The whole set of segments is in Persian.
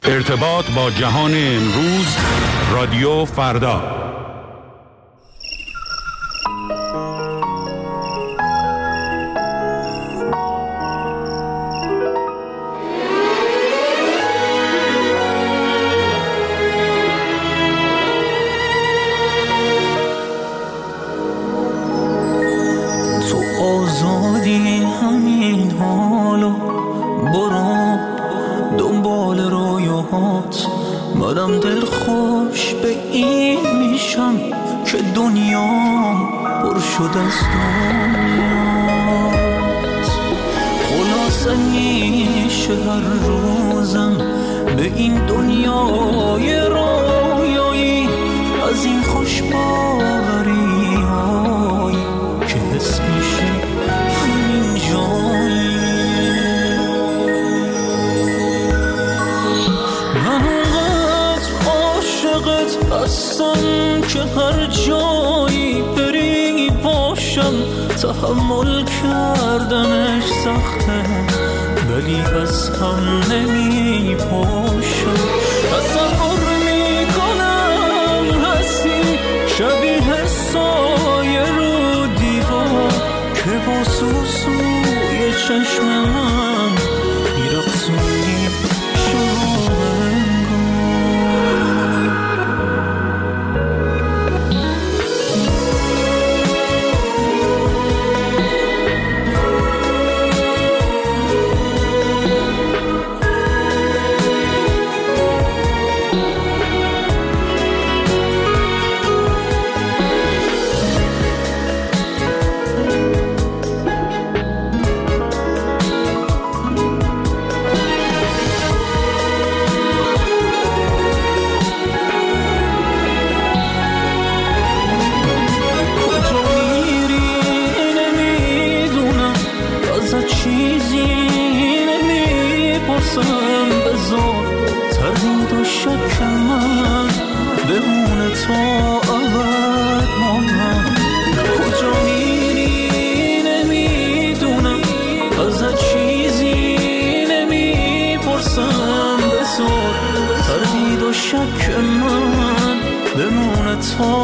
ارتباط با جهان امروز، رادیو فردا. تو آزادی همین حالو، برو دنبال رویاهات. منم دل خوش به این میشم که دنیا پر شد از دنیات. خلاصه میشه هر روزم به این دنیای رویایی، از این خوشباری هایی که حس میشه همین جایی. من اونقدر عاشقت هستم که هر جایی بری باشم. تحمل کردنش سخته ولی از هم نمی پاشم. تصور میکنم هستی شبیه سایه رو دیوار که با سوسوی چشم من میرقصونی شک من بمونه تا ابد مانم. کجا میری نمیدونم، ازت چیزی نمیپرسم. بذار تردید و شک من بمونه تا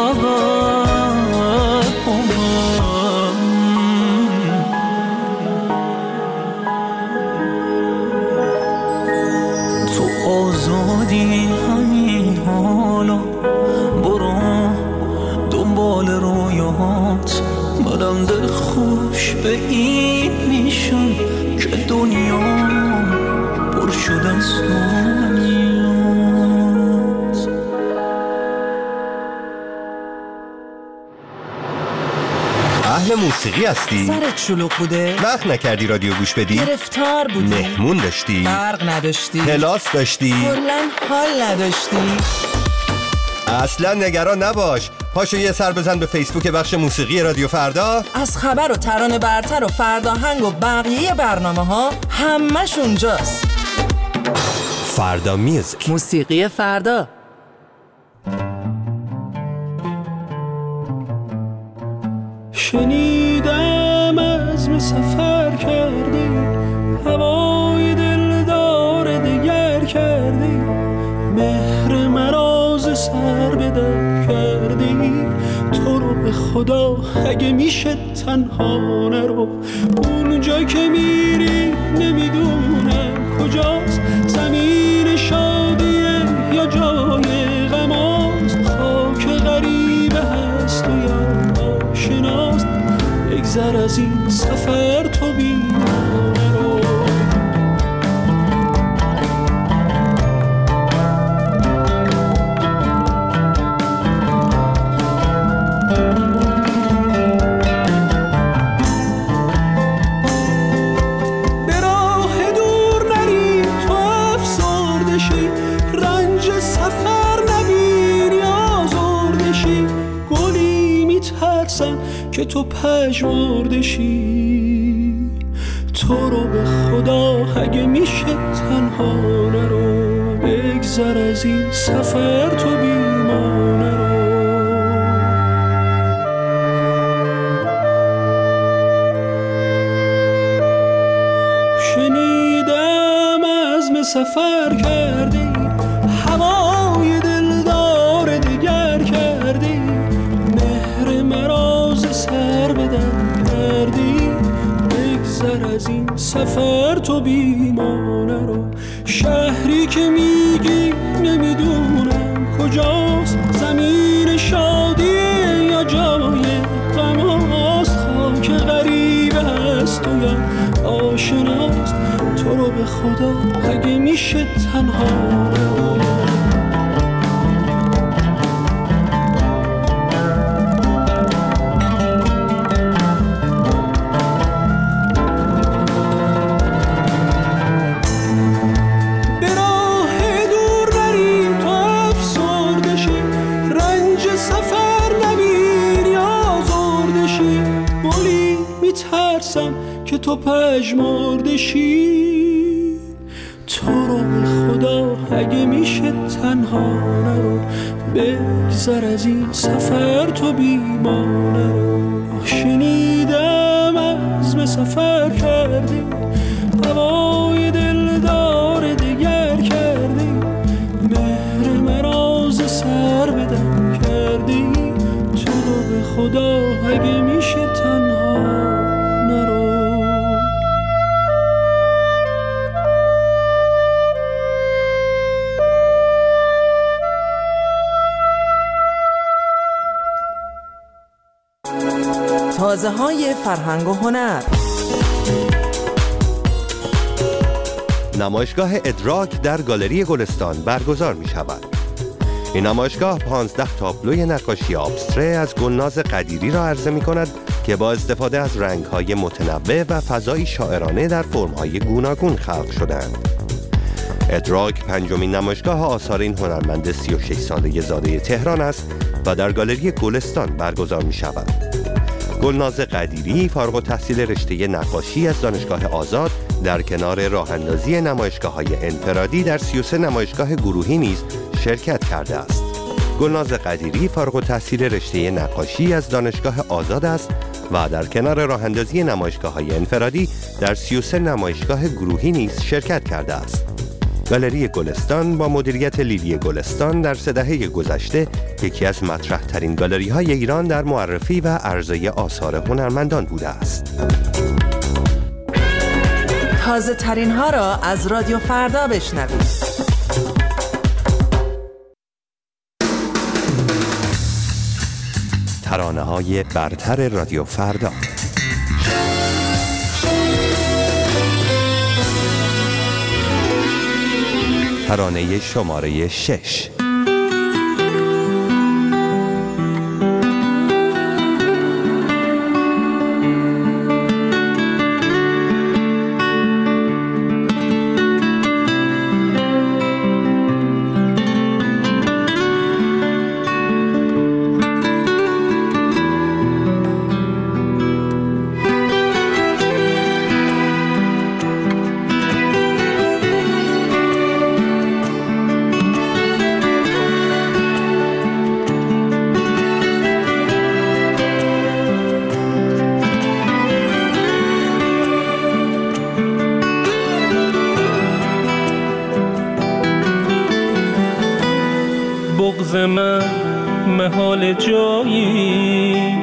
ابد مانم. تو آزادی همین حالا، برو دنبال رویاهات. منم دل خوش به این میشم که دنیا پر شد از دنیات. اهل موسیقی هستی؟ سرت شلوغ بوده؟ وقت نکردی رادیو گوش بدی؟ گرفتار بودی؟ مهمون داشتی؟ برق نداشتی؟ کلاس داشتی؟ کلاً حال نداشتی؟ اصلا نگران نباش، پاشو یه سر بزن به فیسبوک بخش موسیقی رادیو فردا. از خبر و ترانه برتر و فرداهنگ و بقیه برنامه ها همش اونجاست. فردا میوزیک، موسیقی فردا. شنیدم عزم سفر کردی، هوای دلدار دگر کردی، مهر مراز سر به در کردی. تو رو به خدا اگه میشه تنها نرو، اونجا که میری نمیدونم کجاست. زمین شادیه یا جای غماست، خاک غریبه هست و یا آشناست. بگذر از این سفر تو بیمانه رو. به راه دور نری تو افسرده شی، رنج سفر نبینی آزرده شی. گلی میترسم که تو پژمرده شی. تو رو به خدا اگه میشه تنها نرو، بگذر از این سفر تو بیمانه رو. شنیدم عزم عزم سفر کردی، هوای دلدار دگر کردی، مهر مراز سر بدن کردی. بگذر از این سفر تو بیمانه رو، شهری که میگی نمیدونم کجاست، زمین شادیه یا جای غماست، خاک غریب هست و یا آشناست. تو رو به خدا اگه میشه تنها رو. که تو پژمرده شی، تو رو به خدا اگه میشه تنها نرو. بگذر از این سفر تو بیمانه رو. شنیدم عزم سفر کردی، هوای دلدار دگر کردی، مهر مراز سر بدم کردی. تو رو به خدا اگه میشه تنها تازه های فرهنگ و هنر. نمایشگاه ادراک در گالری گلستان برگزار می شود. این نمایشگاه 15 تابلوی نقاشی ابستره از گلناز قدیری را عرضه می کند که با استفاده از رنگ‌های متنوع و فضایی شاعرانه در فرم‌های گوناگون خلق شدند. ادراک پنجمین نمایشگاه آثار این هنرمند 36 ساله زاده تهران است و در گالری گلستان برگزار می شود. گلناز قدیری فارغ التحصیل رشته نقاشی از دانشگاه آزاد در کنار راه‌اندازی نمایشگاه‌های انفرادی در 33 نمایشگاه گروهی نیز شرکت کرده است. گلناز قدیری فارغ التحصیل رشته نقاشی از دانشگاه آزاد است و در کنار راه‌اندازی نمایشگاه‌های انفرادی در 33 نمایشگاه گروهی نیز شرکت کرده است. گالری گلستان با مدیریت لیلی گلستان در 3 دهه گذشته یکی از مطرح‌ترین گالری‌های ایران در معرفی و عرضه آثار هنرمندان بوده است. تازه ترین ها را از رادیو فردا بشنوید. ترانه‌های برتر رادیو فردا. ترانه شماره 6. بغض من محال جایی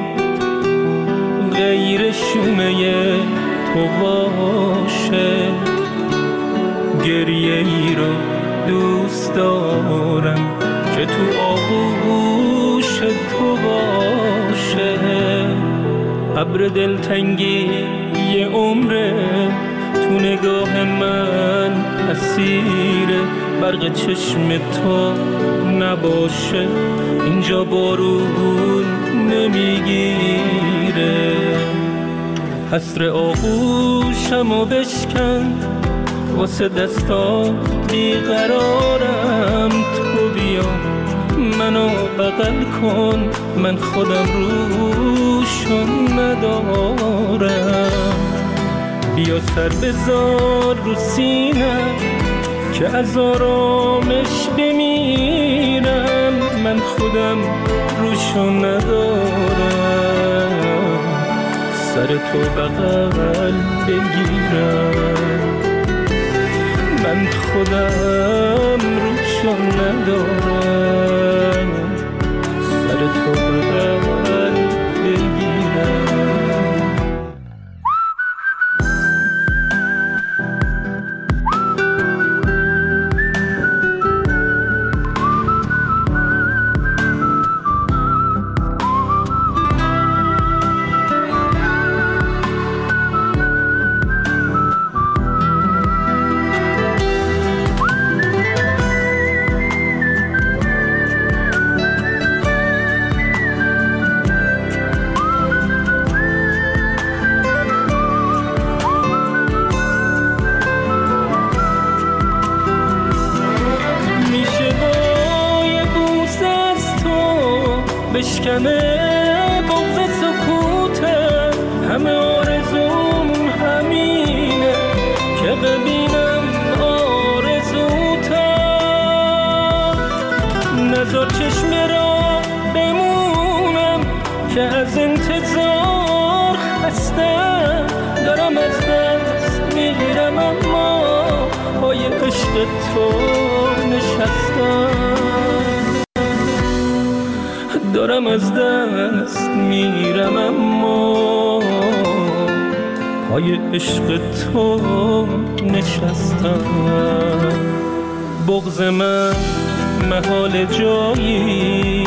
غیر شونه تو باشه، گریه ای رو دوست دارم که تو آغوش تو باشه. ابر دلتنگی یه عمره تو نگاه من اسیر برق چشم تو نباشه، اینجا بارون نمیگیره. حسر آغوشمو بشکن واسه دستا بیقرارم، تو بیا منو بغل کن، من خودم روشون ندارم. بیا سر بذار رو سینه که از آرامش بمیرم، من خودم روشون ندارم، سر تو بغل بگیرم. من خودم روشو ندارم، سر تو بغل بگیرم. بشکنه بغض سکوته، همه آرزوم همینه که ببینم آرزوتم. نذار چشم را بمونم که از انتظار خستم، دارم از دست میگیرم اما پای عشق تو نشستم. دارم از دست میرم اما پای عشق تو نشستم. بغض من محال جایی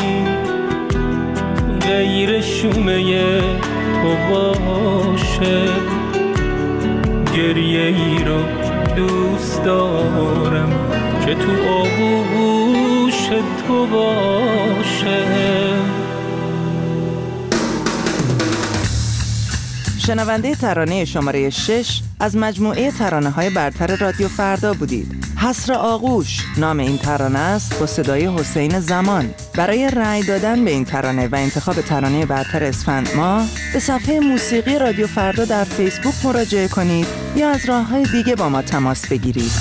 غیر شومه تو باشه، گریه ای رو دوست دارم که تو آغوش تو باشه. شنونده ترانه شماره 6 از مجموعه ترانه‌های برتر رادیو فردا بودید. حسر آغوش نام این ترانه است با صدای حسین زمان. برای رأی دادن به این ترانه و انتخاب ترانه برتر اسفند ماه به صفحه موسیقی رادیو فردا در فیسبوک مراجعه کنید یا از راه‌های دیگه با ما تماس بگیرید.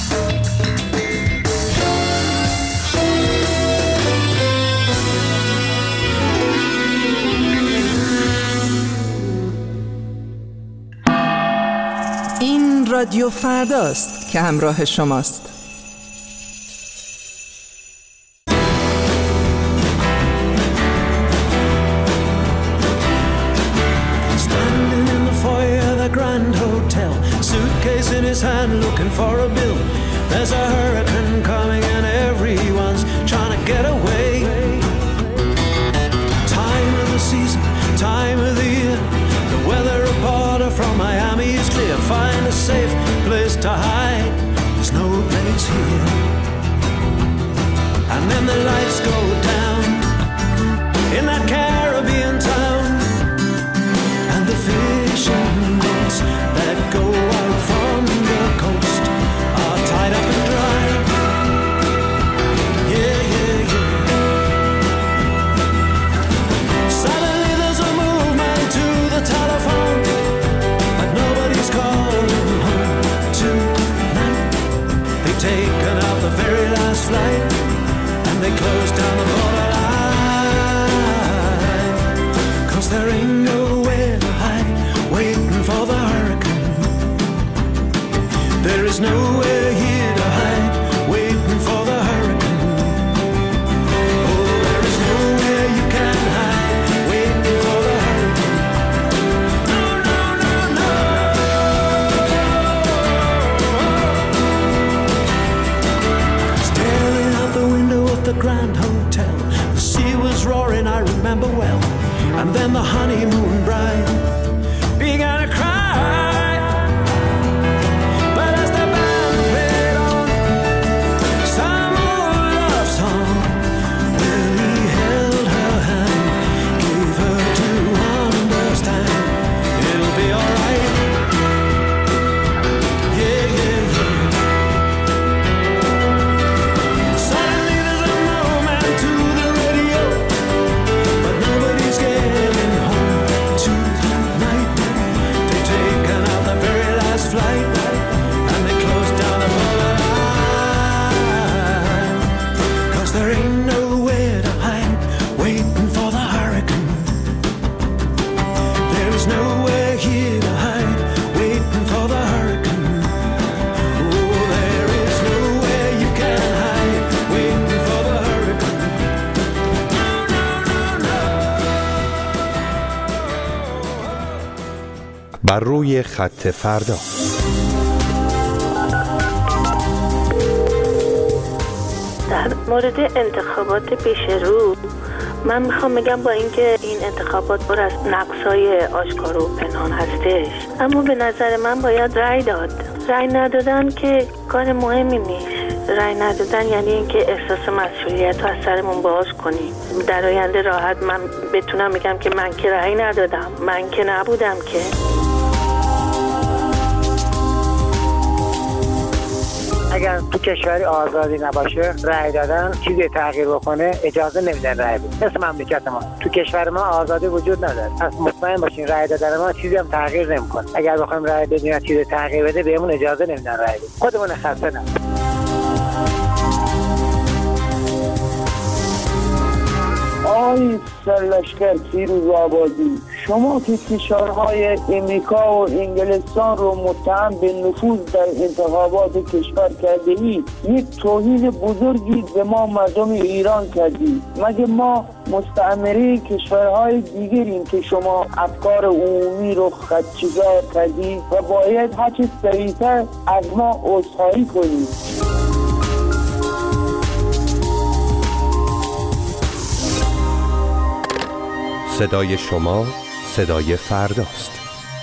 این رادیو فرداست که همراه شماست. Standing in the foyer of the Grand Hotel, suitcase in his hand looking for a bill. There's a hurricane coming and everyone's trying to get away. Time of the season, time of the year, the weather reporter from Miami is clear. Find a safe place to hide, there's no place here. And then the lights go down in that Caribbean town, and the fishing nets that go out from the coast are tied up and dry. Yeah, yeah, yeah. Suddenly there's a movement to the telephone, but nobody's calling home tonight. They've taken out the very last flight, and they closed down the borderline. 'Cause there ain't nowhere to hide, waiting for the hurricane. There is nowhere here to hide, waiting for the hurricane. Oh, there is nowhere you can hide, waiting for the hurricane. No, no, no, no. Staring out the window of the Grand Hotel, the sea was roaring, I remember well. And then the honeymoon bride began to cry. But as the band played on some old love song, well, he held her hand, gave her to understand it'll be alright. Yeah, yeah, yeah. Suddenly there's a movement to the radio, but nobody's getting home بر روی خط فردا. در مورد انتخابات پیش رو من میخوام بگم با اینکه این انتخابات پر از نقصای آشکار و پنهان هستش، اما به نظر من باید رأی داد. رأی ندادن که کار مهمی نیست. رأی ندادن یعنی اینکه احساس مسئولیت رو از سرمون باز کنیم. در آینده راحت من بتونم بگم که من که رأی ندادم، من که نبودم که. اگر تو کشوری آزادی نباشه رأی دادن چیزی تغییر بکنه اجازه نمیدن رأی بدن. مثل مملکت ما تو کشور ما آزادی وجود نداره. پس مطمئن باشین رأی دادن ما چیزی هم تغییر نمیکنه. اگر بخوایم رأی بدیم چیزی تغییر بده بهمون اجازه نمیدن رأی بدیم. خودمون خسته نه. آقای سرلشکر پیروز آبادی، شما که کشورهای امریکا و انگلستان رو متهم به نفوذ در انتخابات کشور کرده اید، یک توهین بزرگی به ما مردم ایران کردید. مگه ما مستعمره کشورهای دیگریم که شما افکار عمومی رو خدشه‌دار کردید و باید هرچه سریعتر از ما عذرخواهی کنید. صدای شما صدای فرداست.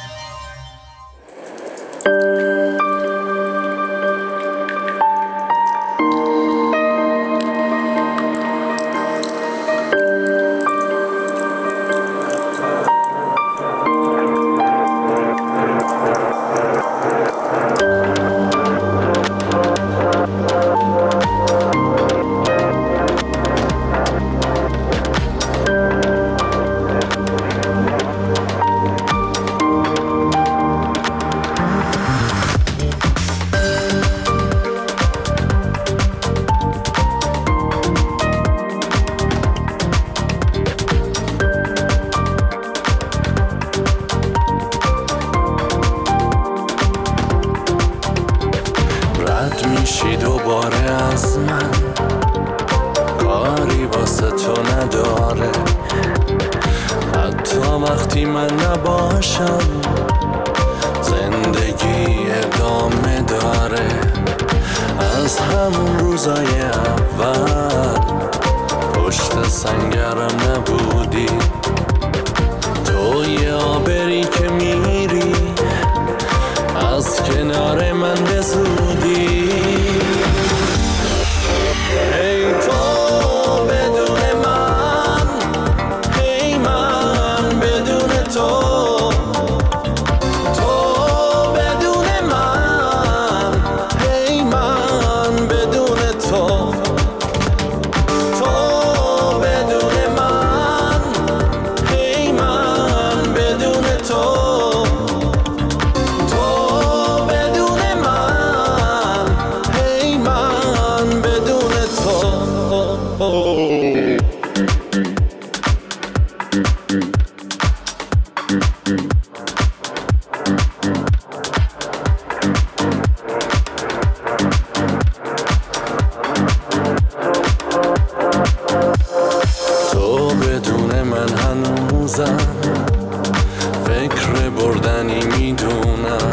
فکر بردنی میدونم،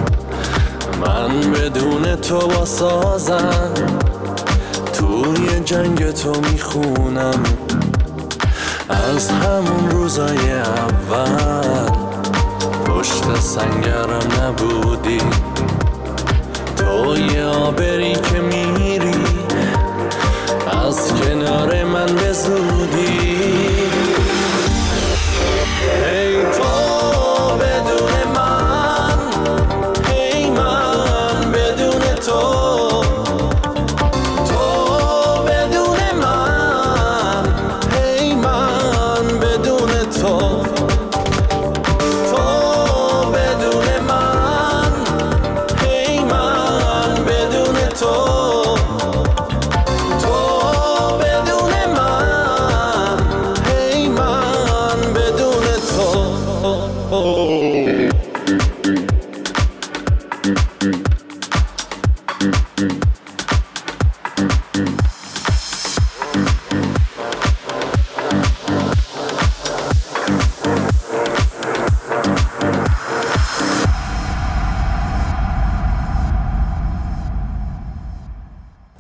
من بدون تو باسازم، توی جنگ تو میخونم، از همون روزای اول پشت سنگرم نبودی، توی آبری که میری از کنار من به زودی. ای تو بدون من، ای من بدون تو، تو بدون من، ای من بدون تو، تو بدون من، ای من بدون تو، تو بدون من، ای من بدون تو.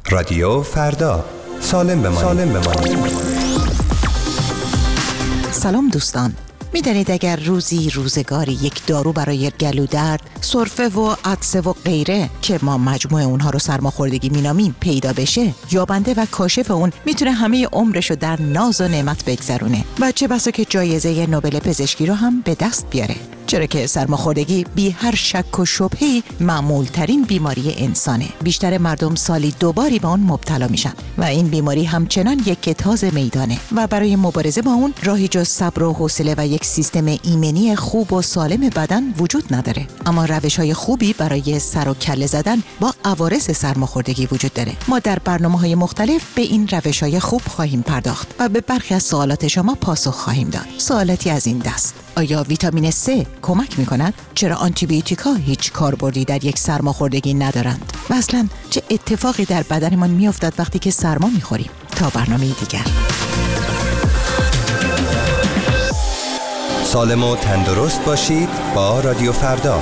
رادیو فردا، سالم بمانید. سلام دوستان. می‌دانید اگر روزگاری یک دارو برای گلودرد، سرفه و عطسه و غیره که ما مجموع اونها رو سرماخوردگی مینامیم پیدا بشه، یابنده و کاشف اون میتونه همه عمرش رو در ناز و نعمت بگذرونه و چه بسا که جایزه نوبل پزشکی رو هم به دست بیاره. چرا که سرماخوردگی بی هر شک و شبهه‌ای معمول ترین بیماری انسانه. بیشتر مردم سالی 2 باری به اون مبتلا میشن و این بیماری همچنان یک تاز میدانه و برای مبارزه با اون راهی جز صبر و حوصله و یک سیستم ایمنی خوب و سالم بدن وجود نداره. اما روش‌های خوبی برای سر و کله زدن با عوارض سرماخوردگی وجود داره. ما در برنامه‌های مختلف به این روش‌های خوب خواهیم پرداخت و به برخی از سوالات شما پاسخ خواهیم داد. سوالاتی از این دست: آیا ویتامین C کمک می‌کند؟ چرا آنتیبیوتیک‌ها هیچ کاربردی در یک سرماخوردگی ندارند؟ و اصلاً چه اتفاقی در بدنمان می‌افتد وقتی که سرما می‌خوریم؟ تا برنامه دیگر. سالم و تندرست باشید با رادیو فردا.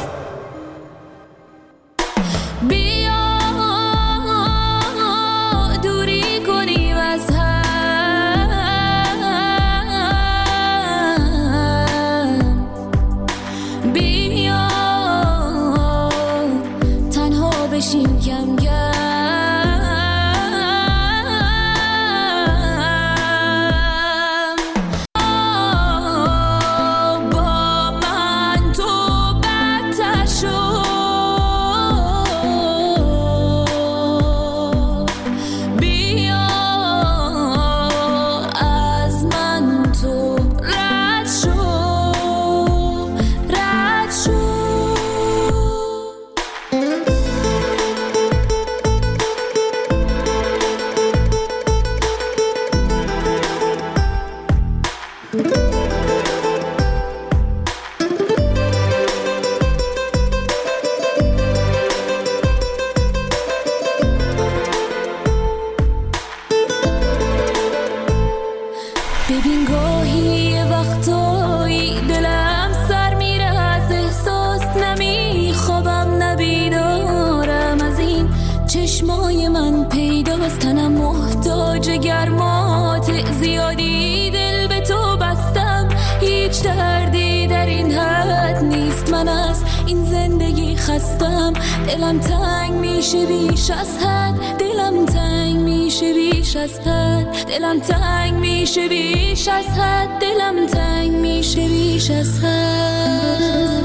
ببین گاهی وقتایی دلم سر میره از احساس، نمیخوابم نبیدارم از این چشمای من پیداست، تنم محتاج گرمات زیادی، دل به تو بستم هیچ دردی در این حد نیست، من از این زندگی خستم، دلم تنگ میشه بیش از حد، دلم تنگ میشه بیش از حد، دلم تنگ میشه بیش از حد، دلم تنگ میشه بیش از حد.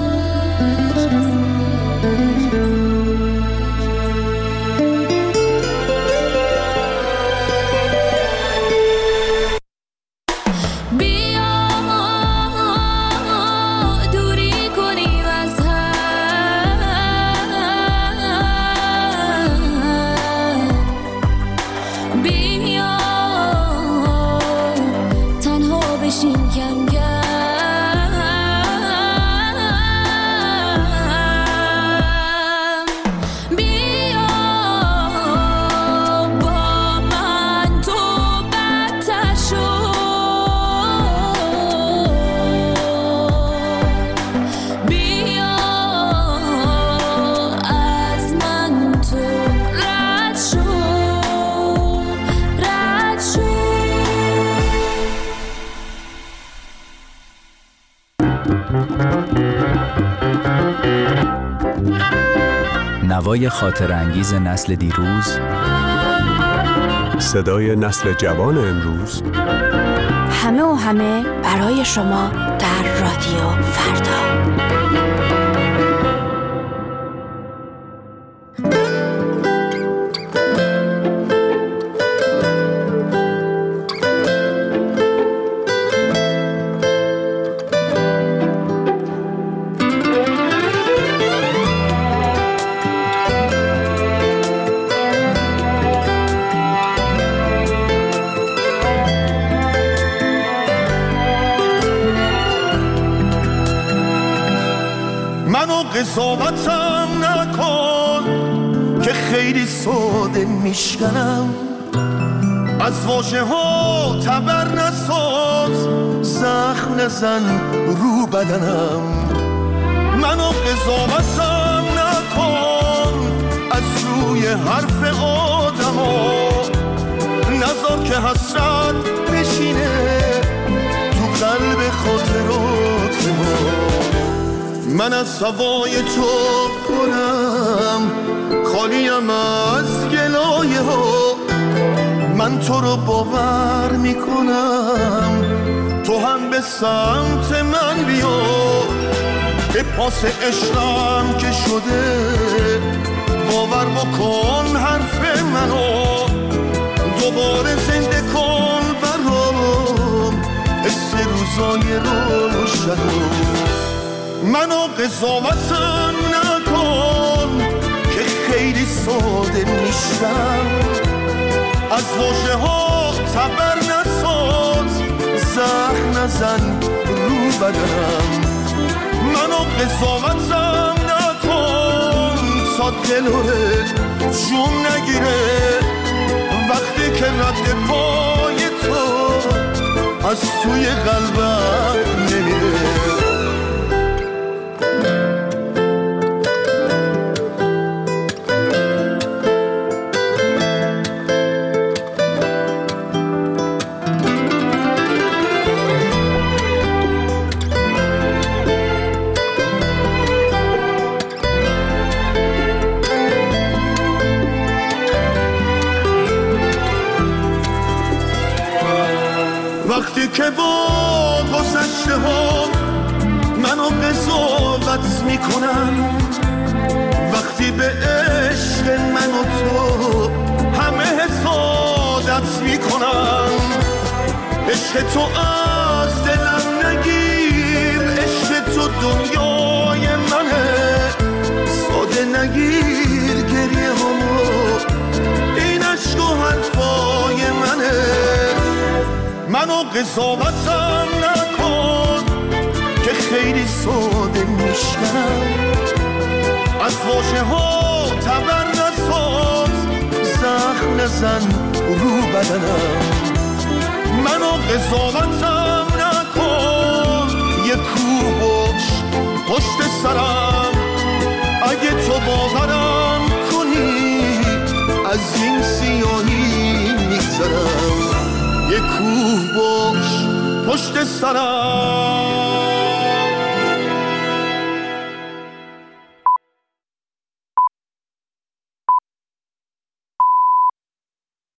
نوای خاطر انگیز نسل دیروز، صدای نسل جوان امروز، همه و همه برای شما در رادیو فردا. قضاوتم نکن که خیلی ساده میشکنم، از واژه ها تبر نساز، زخم نزن رو بدنم. منو قضاوتم نکن از روی حرف آدم ها، حسرت بشینه تو قلب خاطرات ما. من از هوای تو پرم، خالیم از گلایه ها. من تو رو باور میکنم، تو هم به سمت من بیا. به پاس عشقم که شده باور بکن حرف منو. دوباره زنده کن برام حس روزای روشنو. منو قضاوتم نکن که خیلی ساده میشم. از واژه ها تبر نساز، زخم نزن رو بدنم. منو قضاوتم نکن تا دلوره جون نگیره وقتی که رد پای تو از توی قلبم نمیره. وقتی که با گذشته ها منو قضاوت میکنن، وقتی به عشق من و تو همه حسادت میکنن. عشق تو از دلم نگیر، عشق تو دنیای منه. ساده نگیر گریه همو، این عشق و حرفای منه. منو قضاوتم نکن که خیلی ساده میشنم. از واژه ها تبر نساز، زخم نزن رو بدنم. منو قضاوتم نکن، یه کوه باش پشت سرم. اگه تو باورم کنی از این سیاهی میگذرم. یه کوه باش پشت سرم.